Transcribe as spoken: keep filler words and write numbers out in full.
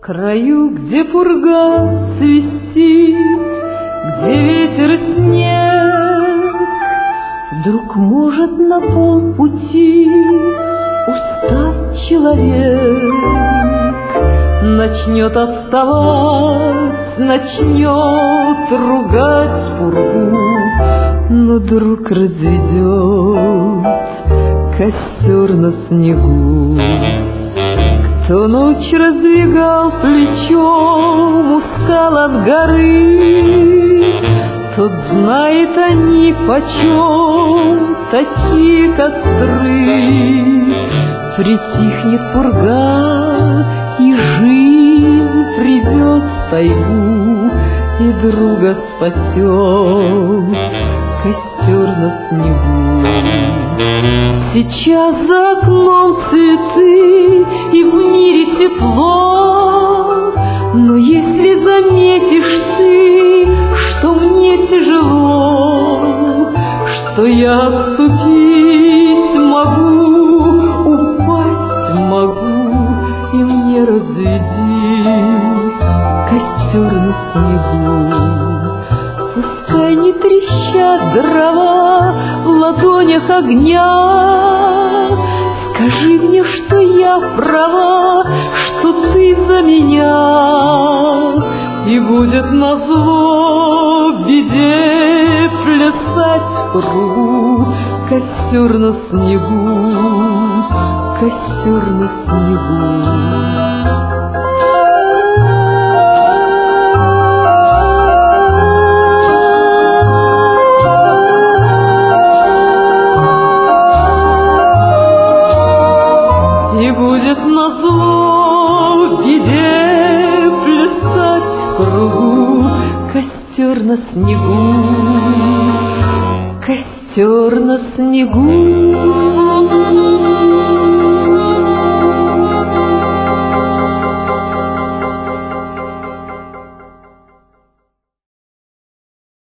краю, где пурга свистит, где ветер и снег, вдруг может на полпути устать человек, начнет отставать, начнет ругать пургу, но друг разведет костер на снегу. Кто ночь раздвигал плечом у скал от горы, тот знает они почем такие костры. Притихнет пурга, и жизнь придет в тайгу, и друга спасет костер на снегу. Сейчас за окном цветы, и в мире тепло, но если заметишь ты, что мне тяжело, что я отступить могу, упасть могу, и мне разведи костер на снегу. Пускай не трещат дрова в ладонях огня, скажи мне, что я права, что ты за меня, и будет назло беде плясать в кругу костер на снегу, костер на снегу. Будет назло беде плясать в кругу костер на снегу, костер на снегу.